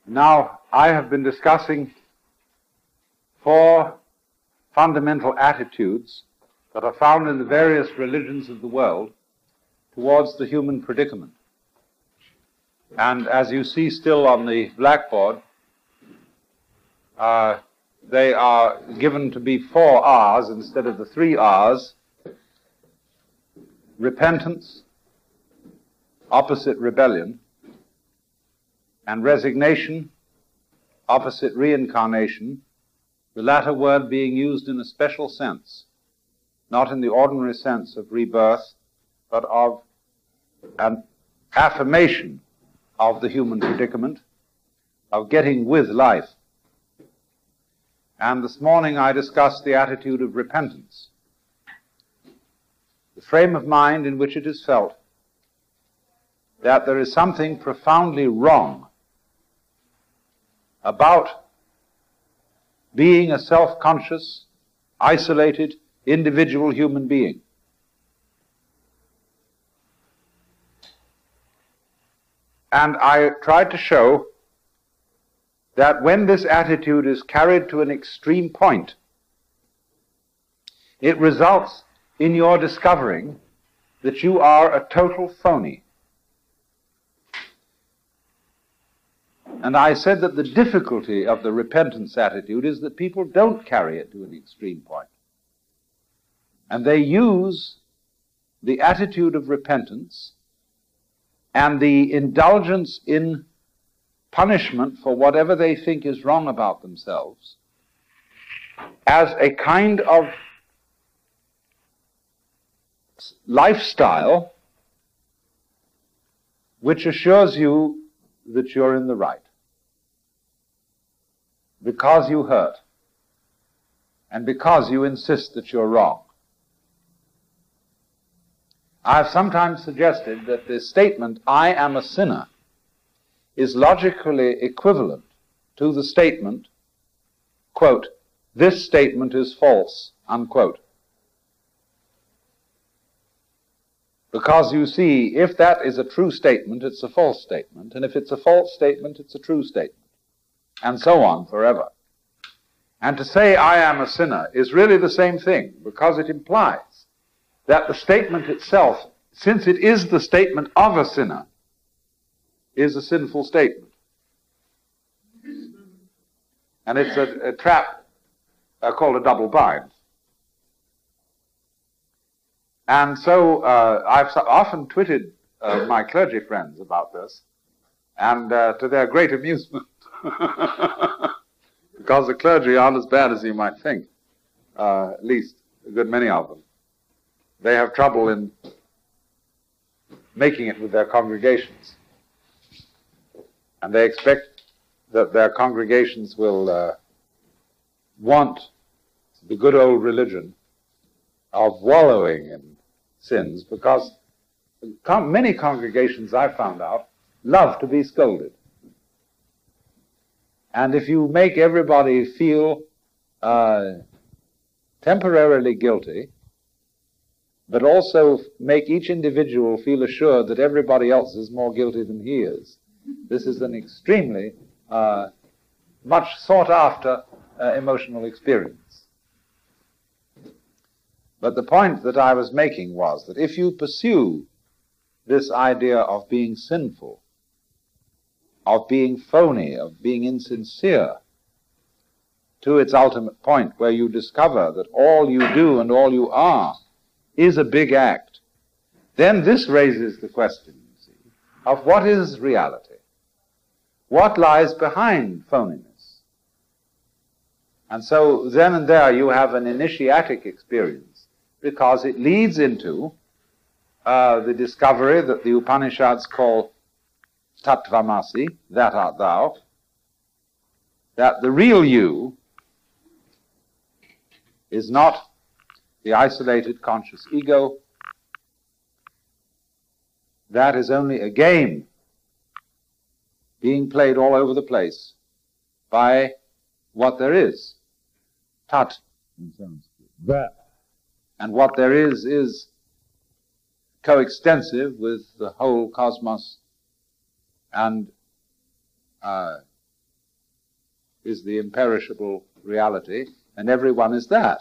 Now, I have been discussing 4 fundamental attitudes that are found in the various religions of the world towards the human predicament. And as you see still on the blackboard, they are given to be 4 R's instead of the 3 R's: repentance, opposite rebellion, and resignation, opposite reincarnation, the latter word being used in a special sense, not in the ordinary sense of rebirth, but of an affirmation of the human predicament, of getting with life. And this morning I discussed the attitude of repentance, the frame of mind in which it is felt that there is something profoundly wrong about being a self-conscious, isolated, individual human being. And I tried to show that when this attitude is carried to an extreme point, it results in your discovering that you are a total phony. And I said that the difficulty of the repentance attitude is that people don't carry it to an extreme point. And they use the attitude of repentance and the indulgence in punishment for whatever they think is wrong about themselves as a kind of lifestyle which assures you that you're in the right, because you hurt, and because you insist that you're wrong. I've sometimes suggested that the statement, "I am a sinner," is logically equivalent to the statement, quote, "this statement is false," unquote. Because you see, if that is a true statement, it's a false statement, and if it's a false statement, it's a true statement, and so on forever. And to say, "I am a sinner," is really the same thing, because it implies that the statement itself, since it is the statement of a sinner, is a sinful statement. And it's a trap called a double bind. And so I've often twitted my clergy friends about this, and to their great amusement, because the clergy aren't as bad as you might think, at least a good many of them. They have trouble in making it with their congregations. And they expect that their congregations will want the good old religion of wallowing in sins, because many congregations, I found out, love to be scolded. And if you make everybody feel temporarily guilty, but also make each individual feel assured that everybody else is more guilty than he is, this is an extremely much sought-after emotional experience. But the point that I was making was that if you pursue this idea of being sinful, of being phony, of being insincere, to its ultimate point where you discover that all you do and all you are is a big act, then this raises the question, you see, of what is reality? What lies behind phoniness? And so then and there you have an initiatic experience, because it leads into the discovery that the Upanishads call Tattvamasi, that art thou, that the real you is not the isolated conscious ego. That is only a game being played all over the place by what there is, tat, that. And what there is coextensive with the whole cosmos and is the imperishable reality, and everyone is that.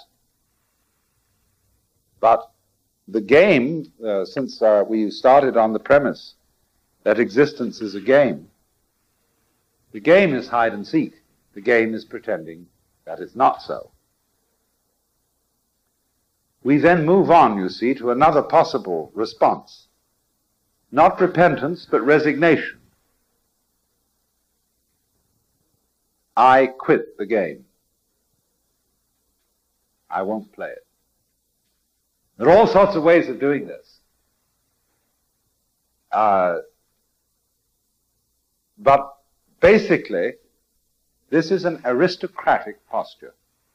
But the game, since we started on the premise that existence is a game, the game is hide and seek. The game is pretending that it's not so. We then move on, you see, to another possible response. Not repentance, but resignation. I quit the game. I won't play it. There are all sorts of ways of doing this. But basically, this is an aristocratic posture.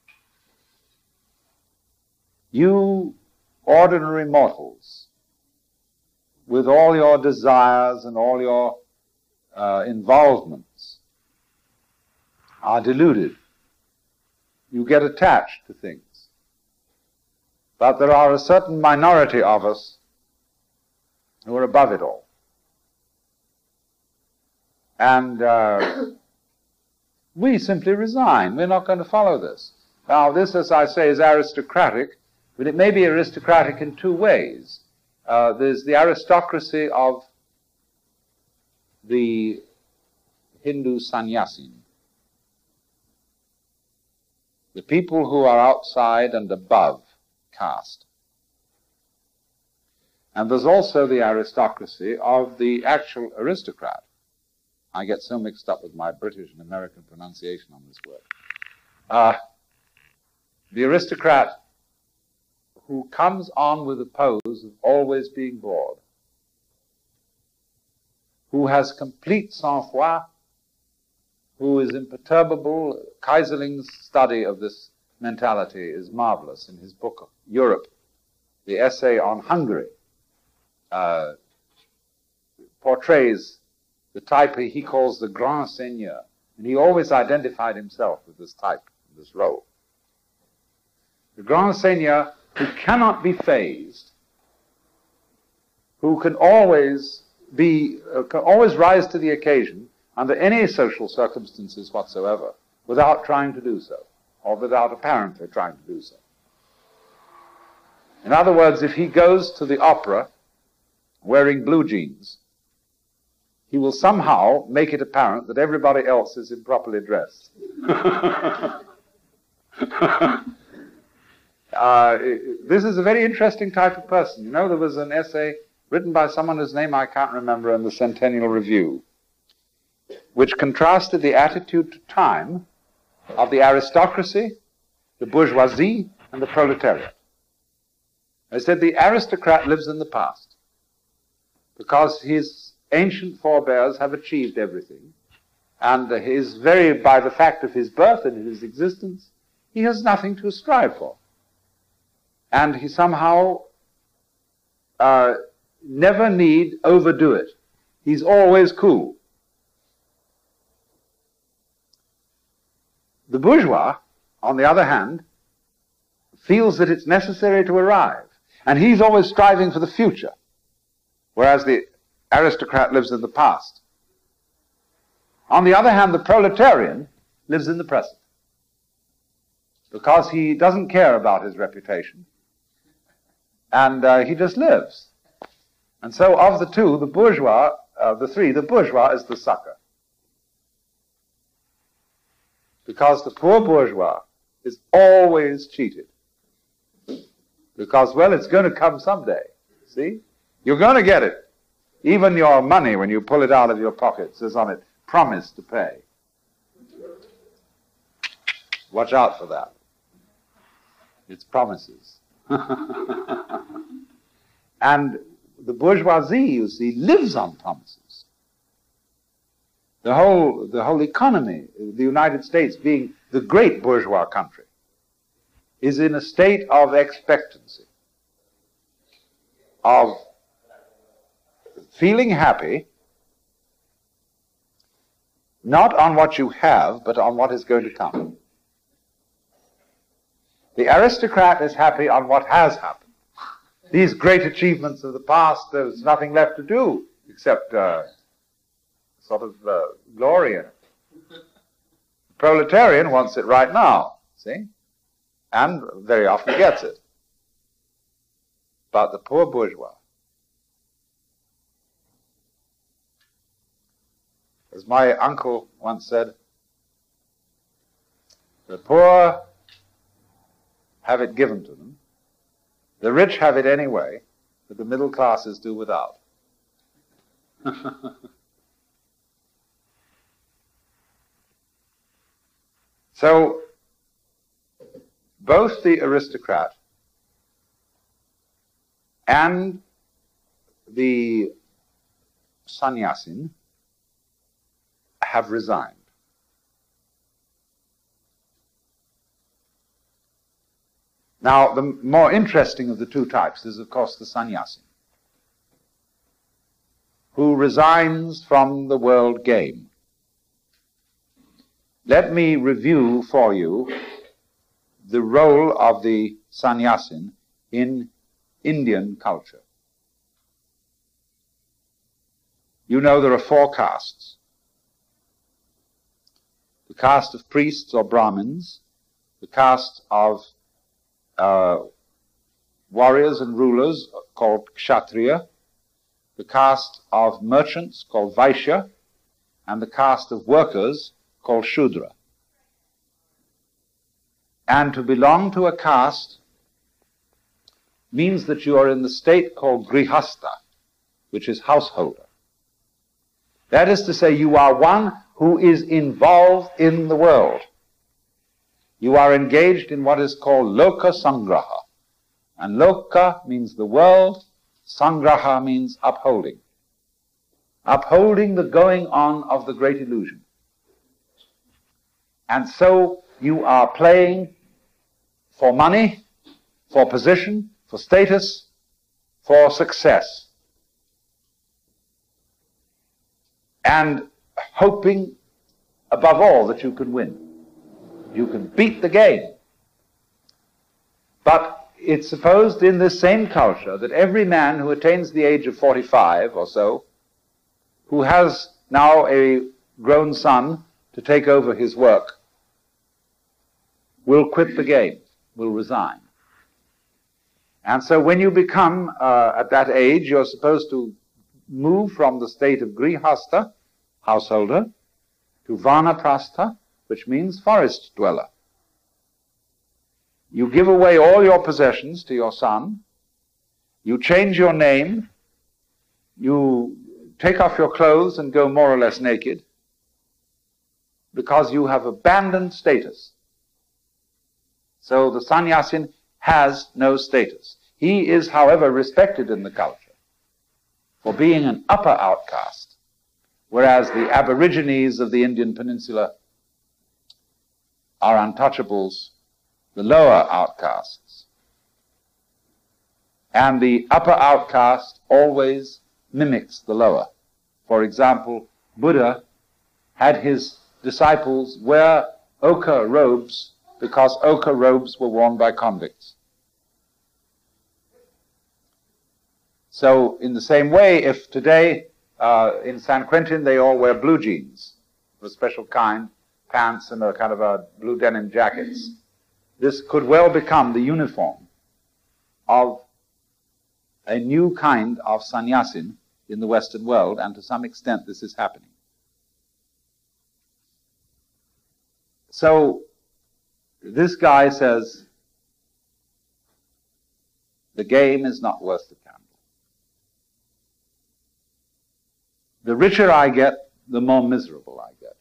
You ordinary mortals, with all your desires and all your involvements, are deluded. You get attached to things. But there are a certain minority of us who are above it all. And we simply resign. We're not going to follow this. Now, this, as I say, is aristocratic, but it may be aristocratic in two ways. There's the aristocracy of the Hindu sannyasin, the people who are outside and above caste. And there's also the aristocracy of the actual aristocrat. I get so mixed up with my British and American pronunciation on this word. The aristocrat who comes on with a pose of always being bored, who has complete sang-froid, who is imperturbable. Keyserling's study of this mentality is marvelous in his book, Europe. The essay on Hungary portrays the type he calls the grand seigneur, and he always identified himself with this type, this role. The grand seigneur who cannot be fazed, who can always rise to the occasion under any social circumstances whatsoever, without trying to do so, or without apparently trying to do so. In other words, if he goes to the opera wearing blue jeans, he will somehow make it apparent that everybody else is improperly dressed. This is a very interesting type of person. You know, there was an essay written by someone whose name I can't remember in the Centennial Review, which contrasted the attitude to time of the aristocracy, the bourgeoisie, and the proletariat. They said the aristocrat lives in the past because his ancient forebears have achieved everything, and by the fact of his birth and his existence, he has nothing to strive for. And he somehow never need overdo it. He's always cool. The bourgeois, on the other hand, feels that it's necessary to arrive, and he's always striving for the future, whereas the aristocrat lives in the past. On the other hand, the proletarian lives in the present, because he doesn't care about his reputation, and he just lives. And so of the two, the bourgeois is the sucker. Because the poor bourgeois is always cheated. Because, well, it's going to come someday. See? You're going to get it. Even your money, when you pull it out of your pocket, says on it, promise to pay. Watch out for that. It's promises. And the bourgeoisie, you see, lives on promises. The whole economy, the United States being the great bourgeois country, is in a state of expectancy, of feeling happy, not on what you have, but on what is going to come. The aristocrat is happy on what has happened. These great achievements of the past, there's nothing left to do except sort of glory in it. The proletarian wants it right now, see? And very often gets it. But the poor bourgeois, as my uncle once said, the poor have it given to them, the rich have it anyway, but the middle classes do without. So, both the aristocrat and the sannyasin have resigned. Now, the more interesting of the two types is, of course, the sannyasin, who resigns from the world game. Let me review for you the role of the sannyasin in Indian culture. You know there are 4 castes. The caste of priests or Brahmins, the caste of warriors and rulers called Kshatriya, the caste of merchants called Vaishya, and the caste of workers called Shudra. And to belong to a caste means that you are in the state called Grihastha, which is householder. That is to say, you are one who is involved in the world. You are engaged in what is called Loka Sangraha. And Loka means the world, Sangraha means upholding. Upholding the going on of the great illusion. And so you are playing for money, for position, for status, for success. And hoping above all that you can win. You can beat the game. But it's supposed in this same culture that every man who attains the age of 45 or so, who has now a grown son to take over his work, will quit the game, will resign. And so when you become at that age, you're supposed to move from the state of grihastha, householder, to vanaprastha, which means forest dweller. You give away all your possessions to your son, you change your name, you take off your clothes and go more or less naked, because you have abandoned status. So the sannyasin has no status. He is, however, respected in the culture for being an upper outcast, whereas the aborigines of the Indian peninsula are untouchables, the lower outcasts. And the upper outcast always mimics the lower. For example, Buddha had his disciples wear ochre robes because ochre robes were worn by convicts. So in the same way, if today in San Quentin they all wear blue jeans of a special kind, pants and a kind of a blue denim jackets, this could well become the uniform of a new kind of sannyasin in the Western world, and to some extent this is happening. So this guy says, the game is not worth the candle. The richer I get, the more miserable I get.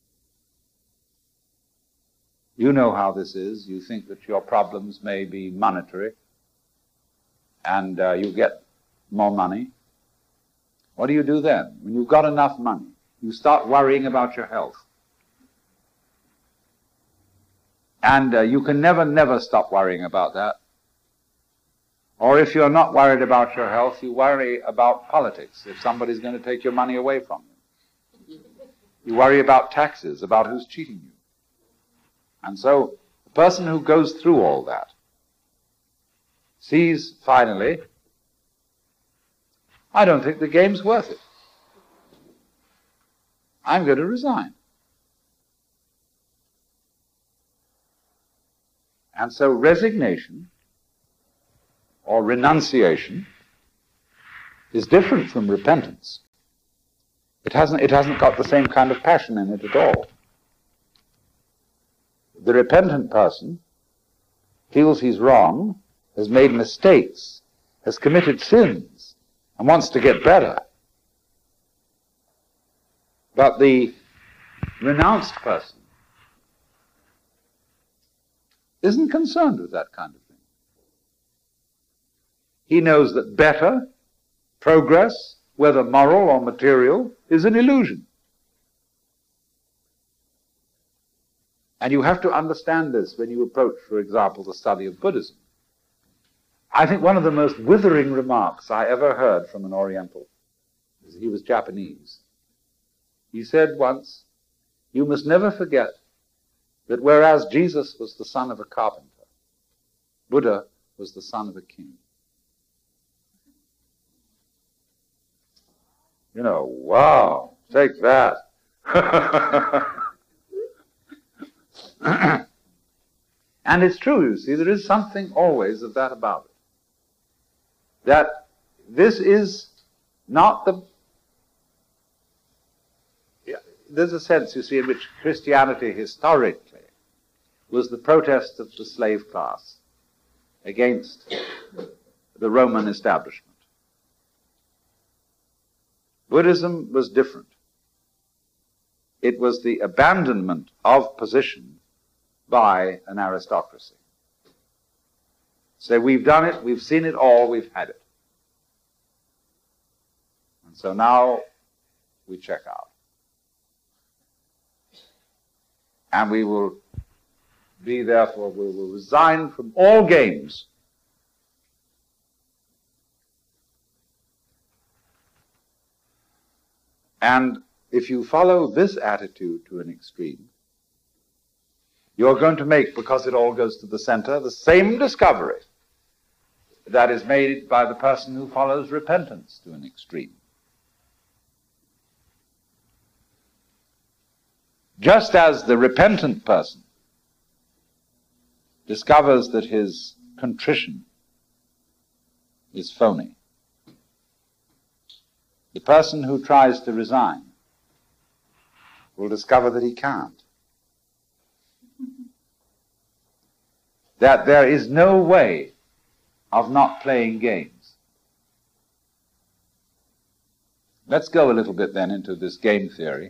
You know how this is. You think that your problems may be monetary, and you get more money. What do you do then? When you've got enough money, you start worrying about your health. And you can never stop worrying about that. Or if you're not worried about your health, you worry about politics, if somebody's going to take your money away from you. You worry about taxes, about who's cheating you. And so the person who goes through all that sees finally, I don't think the game's worth it. I'm going to resign. And so resignation or renunciation is different from repentance. It hasn't got the same kind of passion in it at all. The repentant person feels he's wrong, has made mistakes, has committed sins, and wants to get better. But the renounced person isn't concerned with that kind of thing. He knows that better, progress, whether moral or material, is an illusion. And you have to understand this when you approach, for example, the study of Buddhism. I think one of the most withering remarks I ever heard from an Oriental, he was Japanese. He said once, "You must never forget that whereas Jesus was the son of a carpenter, Buddha was the son of a king." You know, wow, take that. And it's true, you see, there is something always of that about it. That this is not the... There's a sense, you see, in which Christianity historically was the protest of the slave class against the Roman establishment. Buddhism was different. It was the abandonment of position by an aristocracy. Say, we've done it, we've seen it all, we've had it. And so now we check out. And we will be, therefore, we will resign from all games. And if you follow this attitude to an extreme, you're going to make, because it all goes to the center, the same discovery that is made by the person who follows repentance to an extreme. Just as the repentant person discovers that his contrition is phony, the person who tries to resign will discover that he can't. That there is no way of not playing games. Let's go a little bit then into this game theory.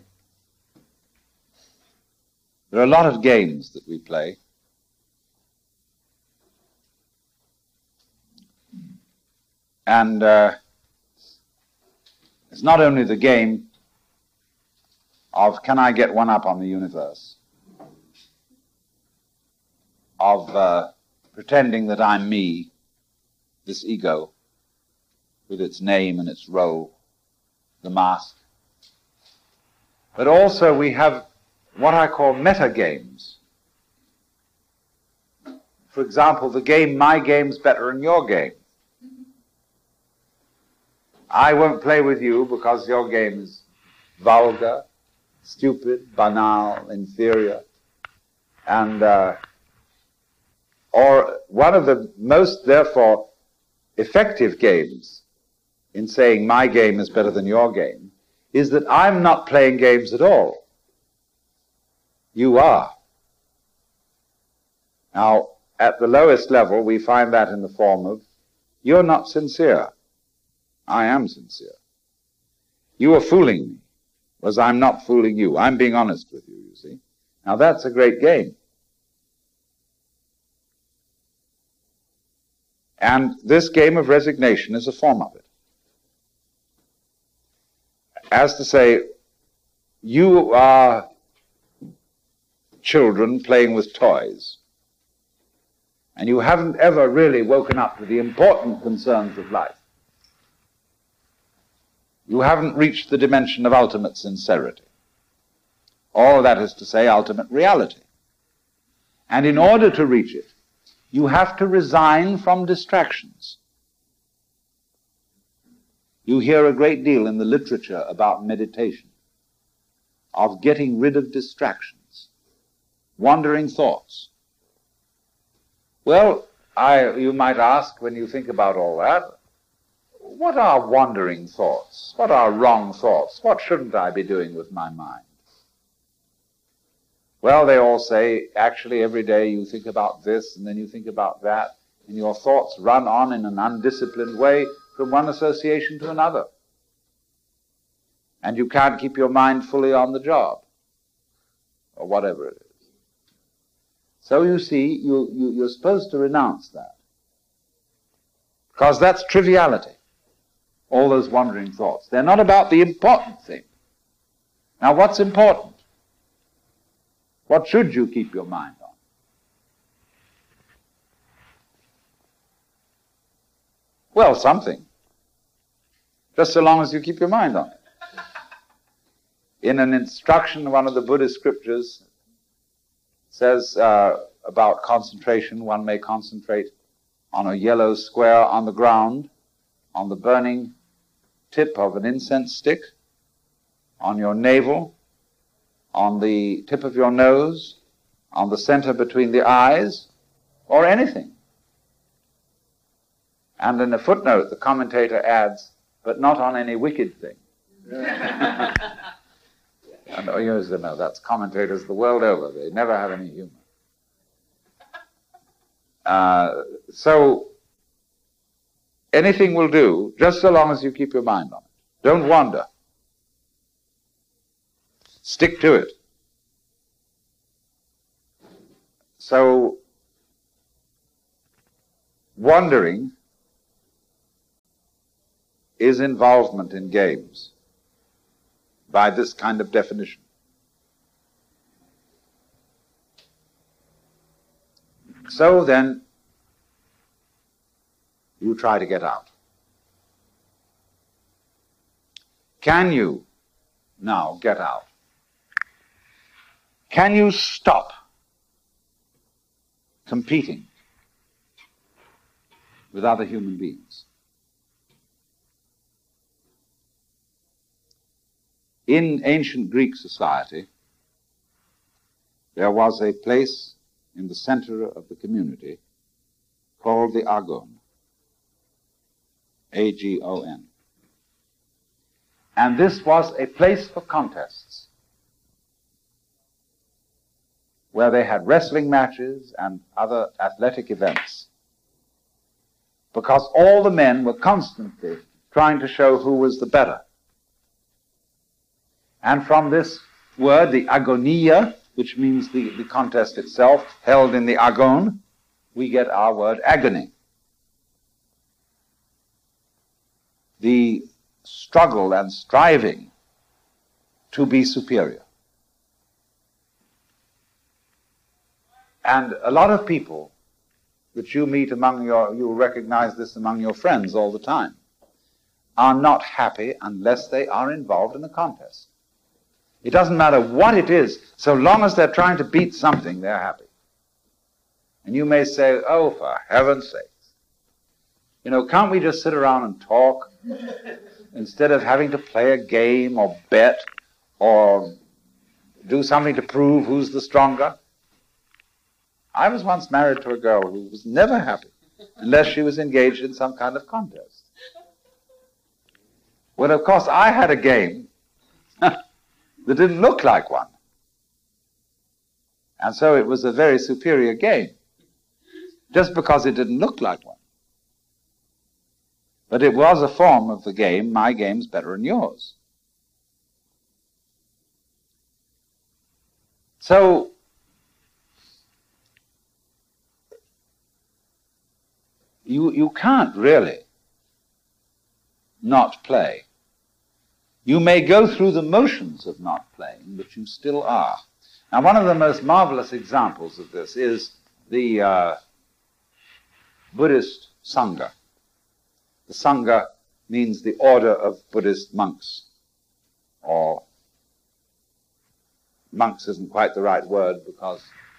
There are a lot of games that we play. And it's not only the game of can I get one up on the universe, of pretending that I'm me, this ego, with its name and its role, the mask. But also we have what I call meta games. For example, the game, my game's better than your game. I won't play with you because your game is vulgar, stupid, banal, inferior. And, or one of the most, therefore, effective games in saying my game is better than your game is that I'm not playing games at all. You are. Now, at the lowest level, we find that in the form of, you're not sincere. I am sincere. You are fooling me, whereas I'm not fooling you. I'm being honest with you, you see. Now, that's a great game. And this game of resignation is a form of it. As to say, you are children playing with toys, and you haven't ever really woken up to the important concerns of life. You haven't reached the dimension of ultimate sincerity, or that is to say, ultimate reality. And in order to reach it, you have to resign from distractions. You hear a great deal in the literature about meditation, of getting rid of distractions, wandering thoughts. Well, you might ask, when you think about all that, what are wandering thoughts? What are wrong thoughts? What shouldn't I be doing with my mind? Well, they all say, actually, every day you think about this, and then you think about that, and your thoughts run on in an undisciplined way from one association to another. And you can't keep your mind fully on the job, or whatever it is. So you see, you're supposed to renounce that, because that's triviality, all those wandering thoughts. They're not about the important thing. Now, what's important? What should you keep your mind on? Well, something. Just so long as you keep your mind on it. In an instruction, one of the Buddhist scriptures says about concentration, one may concentrate on a yellow square on the ground, on the burning tip of an incense stick, on your navel, on the tip of your nose, on the center between the eyes, or anything. And in a footnote, the commentator adds, but not on any wicked thing. And you know, that's commentators the world over. They never have any humor. So anything will do, just so long as you keep your mind on it. Don't wander. Stick to it. So, wandering is involvement in games by this kind of definition. So then, you try to get out. Can you now get out? Can you stop competing with other human beings? In ancient Greek society, there was a place in the center of the community called the Agon, A-G-O-N. And this was a place for contests, where they had wrestling matches and other athletic events, because all the men were constantly trying to show who was the better. And from this word, the agonia, which means the contest itself, held in the agon, we get our word agony. The struggle and striving to be superior. And a lot of people that you meet among you'll recognize this among your friends all the time, are not happy unless they are involved in a contest. It doesn't matter what it is, so long as they're trying to beat something, they're happy. And you may say, oh, for heaven's sakes, you know, can't we just sit around and talk instead of having to play a game or bet or do something to prove who's the stronger? I was once married to a girl who was never happy unless she was engaged in some kind of contest. Well, of course, I had a game that didn't look like one. And so it was a very superior game, just because it didn't look like one. But it was a form of the game, my game's better than yours. So, you can't really not play. You may go through the motions of not playing, but you still are. Now, one of the most marvelous examples of this is the Buddhist Sangha. The Sangha means the order of Buddhist monks, or monks isn't quite the right word, because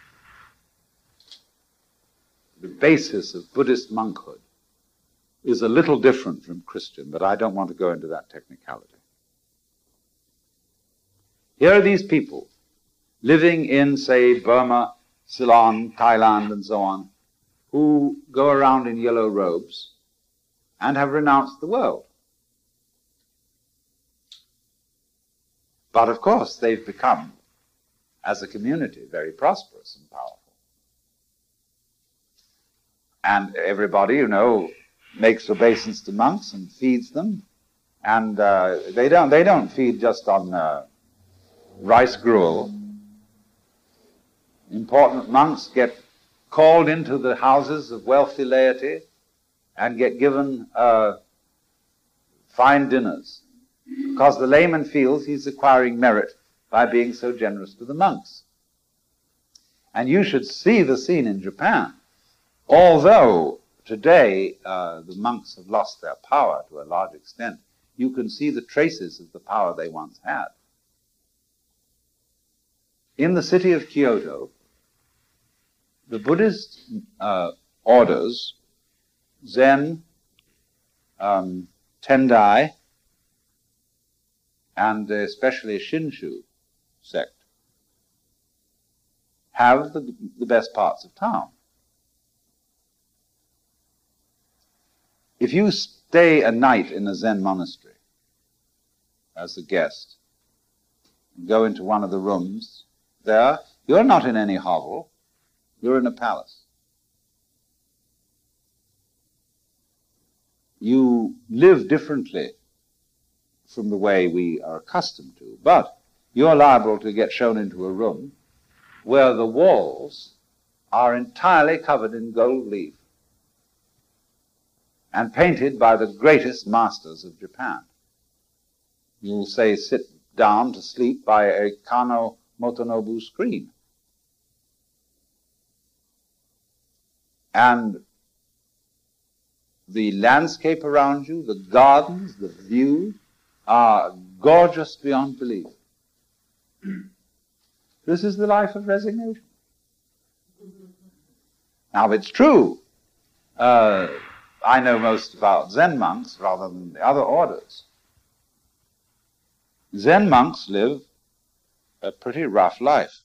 the basis of Buddhist monkhood is a little different from Christian, but I don't want to go into that technicality. Here are these people living in, say, Burma, Ceylon, Thailand, and so on, who go around in yellow robes and have renounced the world. But of course, they've become, as a community, very prosperous and powerful. And everybody, makes obeisance to monks and feeds them. And they don't feed just on rice gruel. Important monks get called into the houses of wealthy laity and get given fine dinners, because the layman feels he's acquiring merit by being so generous to the monks. And you should see the scene in Japan. Although today the monks have lost their power to a large extent, you can see the traces of the power they once had. In the city of Kyoto, the Buddhist orders, Zen, Tendai, and especially Shinshu sect, have the best parts of town. If you stay a night in a Zen monastery as a guest, and go into one of the rooms there, you're not in any hovel, you're in a palace. You live differently from the way we are accustomed to, but you're liable to get shown into a room where the walls are entirely covered in gold leaf and painted by the greatest masters of Japan. You'll say, sit down to sleep by a Kano Motonobu screen. And the landscape around you, the gardens, the view, are gorgeous beyond belief. This is the life of resignation. Now, it's true. I know most about Zen monks rather than the other orders. Zen monks live a pretty rough life,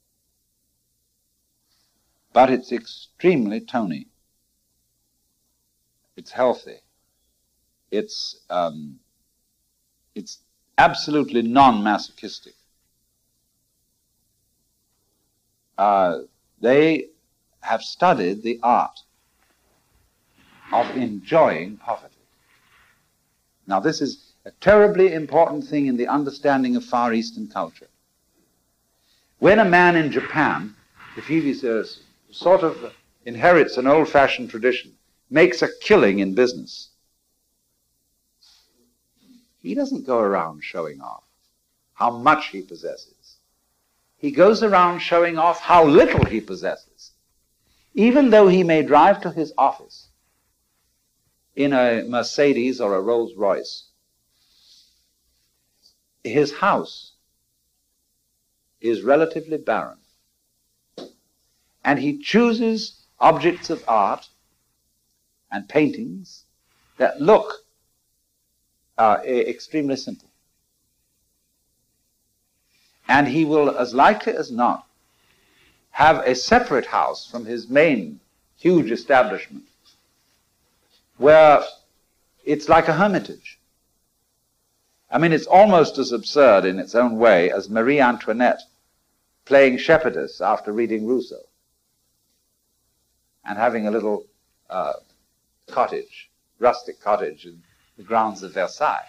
but it's extremely tony. It's healthy. It's absolutely non-masochistic. They have studied the art of enjoying poverty. Now, this is a terribly important thing in the understanding of Far Eastern culture. When a man in Japan, if he sort of inherits an old-fashioned tradition, makes a killing in business, he doesn't go around showing off how much he possesses. He goes around showing off how little he possesses. Even though he may drive to his office in a Mercedes or a Rolls Royce, his house is relatively barren. And he chooses objects of art and paintings that look extremely simple. And he will, as likely as not, have a separate house from his main huge establishment, where it's like a hermitage. I mean, it's almost as absurd in its own way as Marie Antoinette playing shepherdess after reading Rousseau and having a little cottage, rustic cottage in the grounds of Versailles.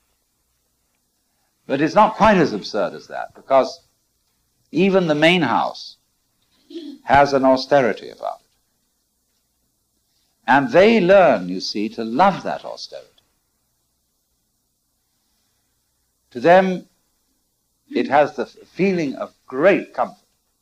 But it's not quite as absurd as that, because even the main house has an austerity about it. And they learn, you see, to love that austerity. To them, it has the feeling of great comfort.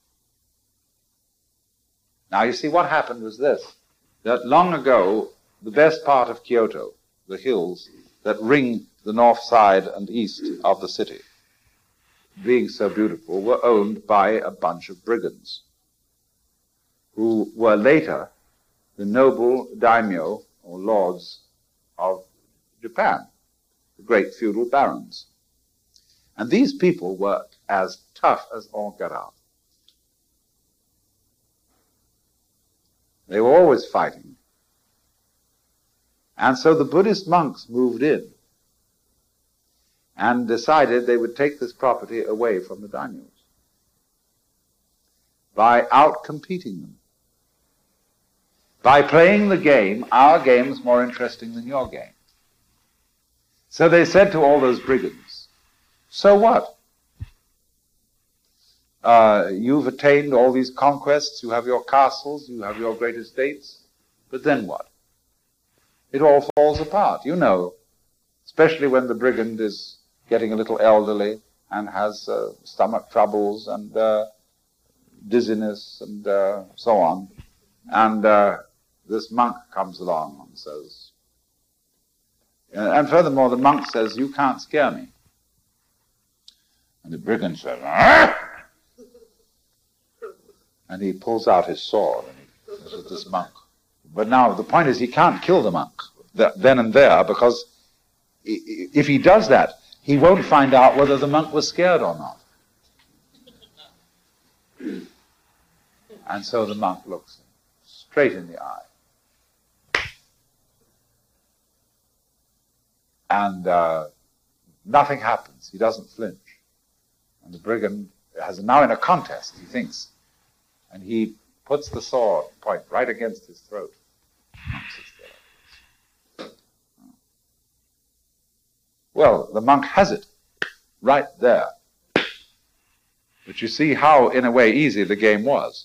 Now, you see, what happened was this, that long ago, the best part of Kyoto, the hills that ring the north side and east of the city, being so beautiful, were owned by a bunch of brigands, who were later the noble daimyo, or lords of Japan, the great feudal barons. And these people were as tough as all get out. They were always fighting. And so the Buddhist monks moved in and decided they would take this property away from the daimyos by out-competing them. By playing the game, our game's more interesting than your game. So they said to all those brigands, so what? You've attained all these conquests, you have your castles, you have your great estates, but then what? It all falls apart, you know, especially when the brigand is getting a little elderly and has stomach troubles and dizziness and so on. And this monk comes along and says, and furthermore the monk says, you can't scare me. And the brigand says, ah! And he pulls out his sword and he says, this monk. But now the point is he can't kill the monk then and there, because if he does that, he won't find out whether the monk was scared or not. And so the monk looks him straight in the eye. And nothing happens. He doesn't flinch. And the brigand is now in a contest, he thinks. And he puts the sword point right against his throat. Well, the monk has it right there. But you see how, in a way, easy the game was.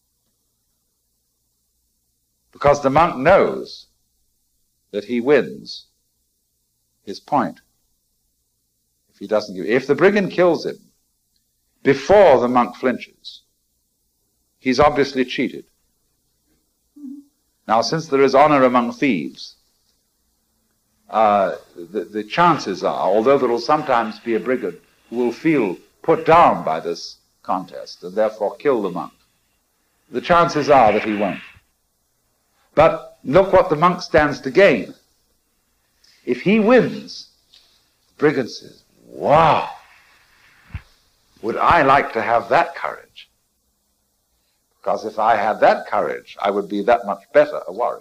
Because the monk knows that he wins his point. If he doesn't if the brigand kills him before the monk flinches, he's obviously cheated. Now, since there is honor among thieves, the chances are, although there will sometimes be a brigand who will feel put down by this contest and therefore kill the monk, the chances are that he won't. But look what the monk stands to gain. If he wins, the brigand says, wow, would I like to have that courage? Because if I had that courage, I would be that much better a warrior.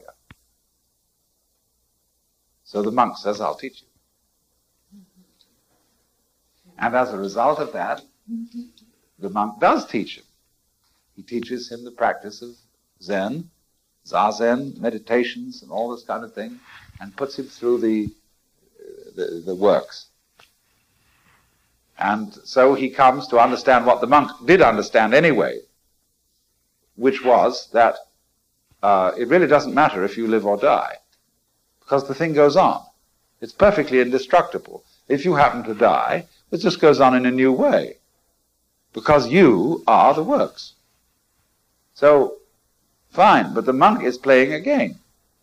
So the monk says, I'll teach you. And as a result of that, the monk does teach him. He teaches him the practice of Zen, Zazen, meditations, and all this kind of thing, and puts him through the works. And so he comes to understand what the monk did understand anyway, which was that it really doesn't matter if you live or die, because the thing goes on. It's perfectly indestructible. If you happen to die, it just goes on in a new way, because you are the works. So, fine, but the monk is playing a game.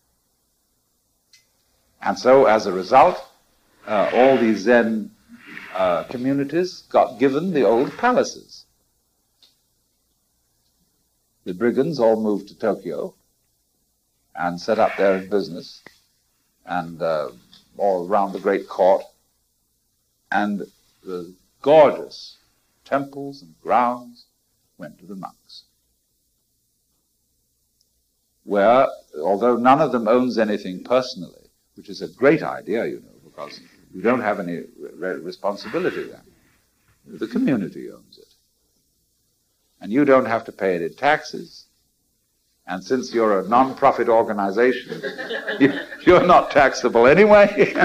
And so, as a result, all these Zen communities got given the old palaces. The brigands all moved to Tokyo and set up there in business, and all around the great court, and the gorgeous temples and grounds went to the monks, where, although none of them owns anything personally, which is a great idea, you know, because you don't have any responsibility then. The community owns it. And you don't have to pay any taxes. And since you're a non-profit organization, you're not taxable anyway.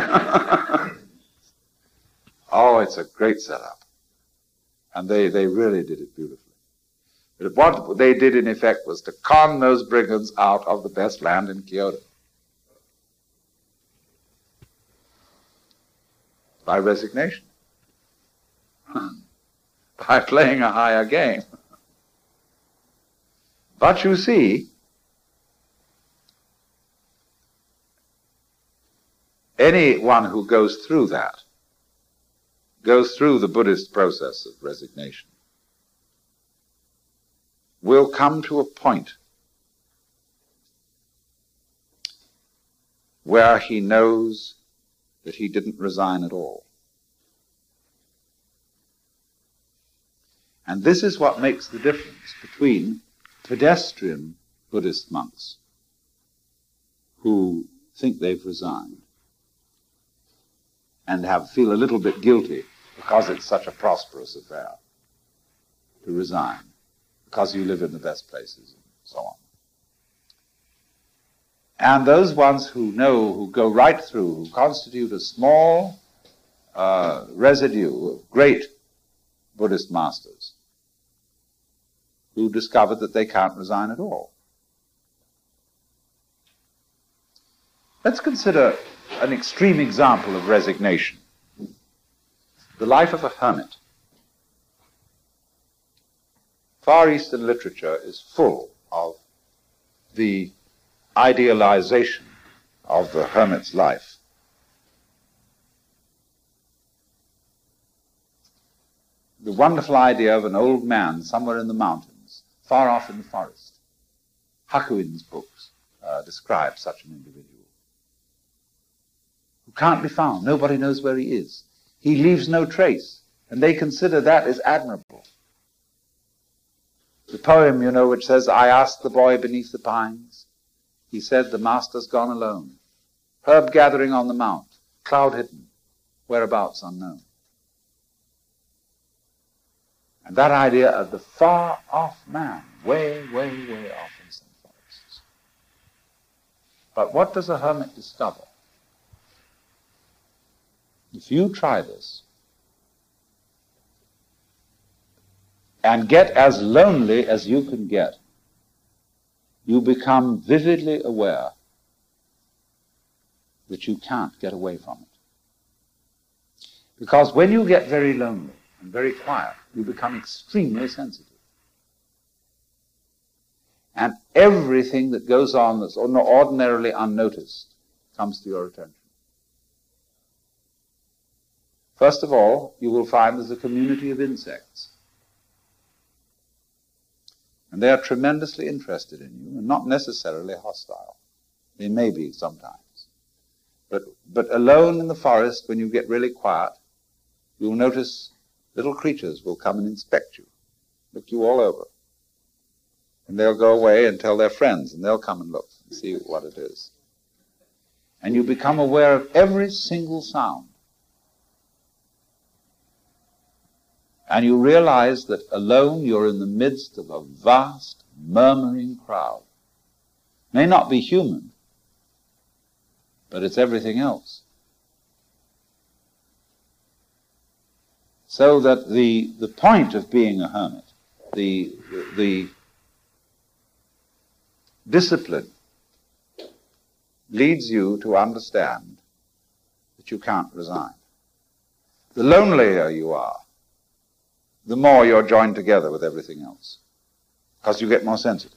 Oh, it's a great setup. And they really did it beautifully. But what they did, in effect, was to con those brigands out of the best land in Kyoto. By resignation. By playing a higher game. But you see, anyone who goes through that, goes through the Buddhist process of resignation, will come to a point where he knows that he didn't resign at all. And this is what makes the difference between pedestrian Buddhist monks who think they've resigned and feel a little bit guilty because it's such a prosperous affair to resign, because you live in the best places and so on. And those ones who know, who go right through, who constitute a small residue of great Buddhist masters, who discovered that they can't resign at all. Let's consider an extreme example of resignation. The life of a hermit. Far Eastern literature is full of the idealization of the hermit's life. The wonderful idea of an old man somewhere in the mountains, far off in the forest. Hakuin's books describe such an individual who can't be found. Nobody knows where he is. He leaves no trace, and they consider that as admirable. The poem, you know, which says, I asked the boy beneath the pines. He said, the master's gone alone. Herb gathering on the mount, cloud hidden, whereabouts unknown. And that idea of the far-off man, way, way, way off in some forests. But what does a hermit discover? If you try this and get as lonely as you can get, you become vividly aware that you can't get away from it. Because when you get very lonely and very quiet, you become extremely sensitive. And everything that goes on that's ordinarily unnoticed comes to your attention. First of all, you will find there's a community of insects. And they are tremendously interested in you and not necessarily hostile. They may be sometimes. But alone in the forest, when you get really quiet, you'll notice little creatures will come and inspect you, look you all over. And they'll go away and tell their friends, and they'll come and look and see what it is. And you become aware of every single sound. And you realize that alone you're in the midst of a vast, murmuring crowd. May not be human, but it's everything else. So that the point of being a hermit, the discipline, leads you to understand that you can't resign. The lonelier you are, the more you're joined together with everything else, because you get more sensitive.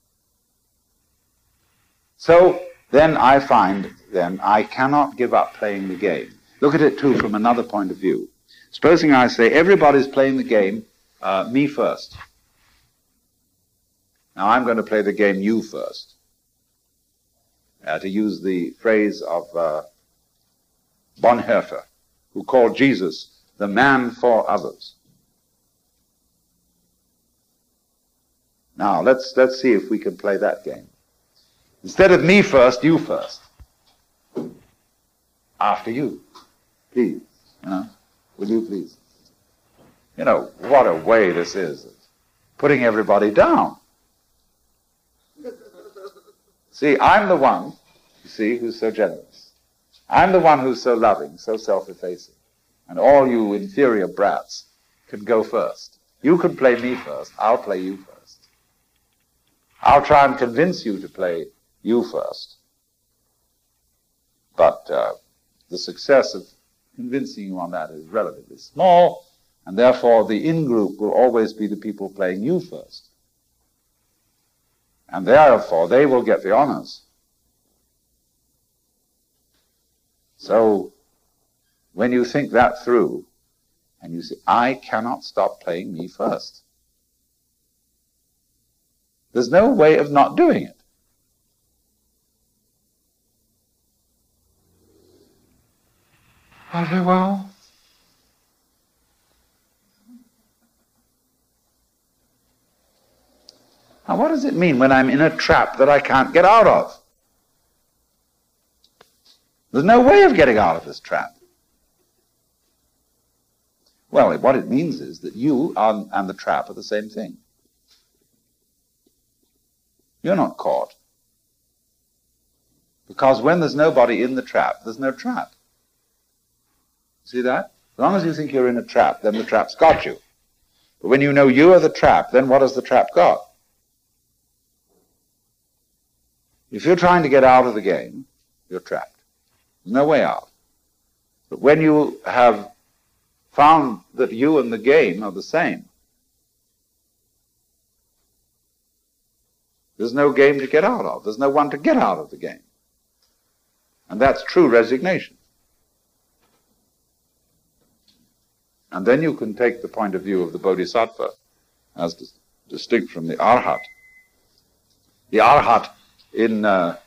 So then I find, I cannot give up playing the game. Look at it too from another point of view. Supposing I say, everybody's playing the game, me first. Now I'm going to play the game you first. To use the phrase of Bonhoeffer, who called Jesus the man for others. Now, let's see if we can play that game. Instead of me first, you first. After you. Please. Will you please? What a way this is. Putting everybody down. See, I'm the one, who's so generous. I'm the one who's so loving, so self-effacing. And all you inferior brats can go first. You can play me first. I'll play you first. I'll try and convince you to play you first. But the success of convincing you on that is relatively small, and therefore the in-group will always be the people playing you first. And therefore they will get the honors. So when you think that through, and you say, I cannot stop playing me first. There's no way of not doing it. I say, well, Now, what does it mean when I'm in a trap that I can't get out of? There's no way of getting out of this trap. Well, what it means is that you and the trap are the same thing. You're not caught. Because when there's nobody in the trap, there's no trap. See that? As long as you think you're in a trap, then the trap's got you. But when you know you are the trap, then what has the trap got? If you're trying to get out of the game, you're trapped. There's no way out. But when you have found that you and the game are the same, there's no game to get out of. There's no one to get out of the game. And that's true resignation. And then you can take the point of view of the Bodhisattva as distinct from the Arhat. The Arhat in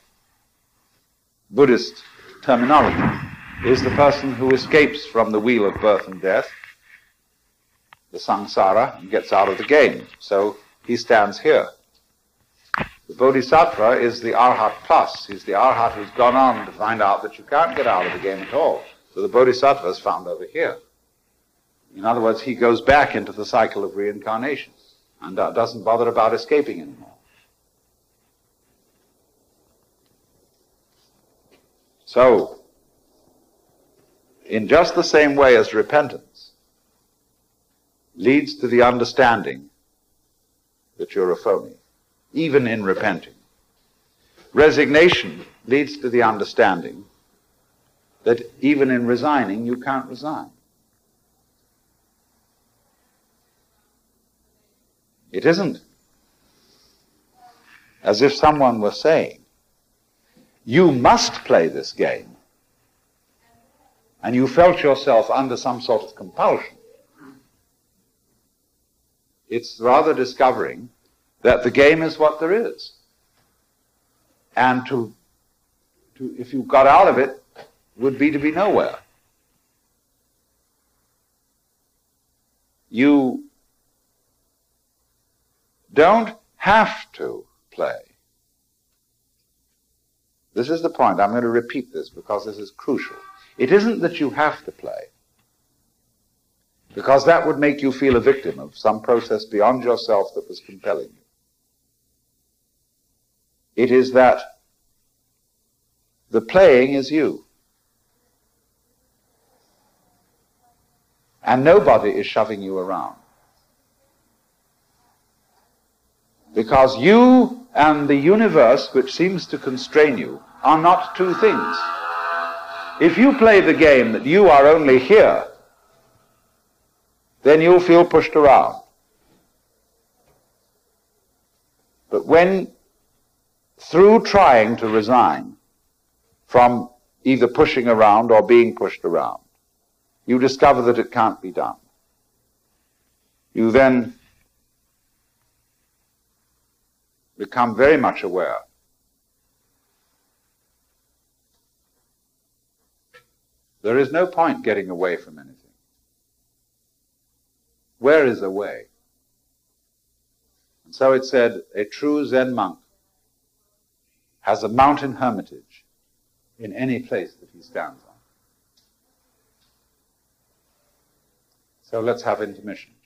Buddhist terminology is the person who escapes from the wheel of birth and death, the samsara, and gets out of the game. So he stands here. The Bodhisattva is the Arhat plus. He's the Arhat who's gone on to find out that you can't get out of the game at all. So the Bodhisattva is found over here. In other words, he goes back into the cycle of reincarnation and doesn't bother about escaping anymore. So, in just the same way as repentance leads to the understanding that you're a phony, even in repenting, resignation leads to the understanding that even in resigning, you can't resign. It isn't as if someone were saying, you must play this game, and you felt yourself under some sort of compulsion. It's rather discovering that the game is what there is. And if you got out of it, would be to be nowhere. You don't have to play. This is the point. I'm going to repeat this because this is crucial. It isn't that you have to play, because that would make you feel a victim of some process beyond yourself that was compelling you. It is that the playing is you. And nobody is shoving you around. Because you and the universe, which seems to constrain you, are not two things. If you play the game that you are only here, then you'll feel pushed around. But when, through trying to resign from either pushing around or being pushed around, you discover that it can't be done, you then become very much aware there is no point getting away from anything. Where is a way? And so it said, a true Zen monk has a mountain hermitage in any place that he stands on. So let's have intermission.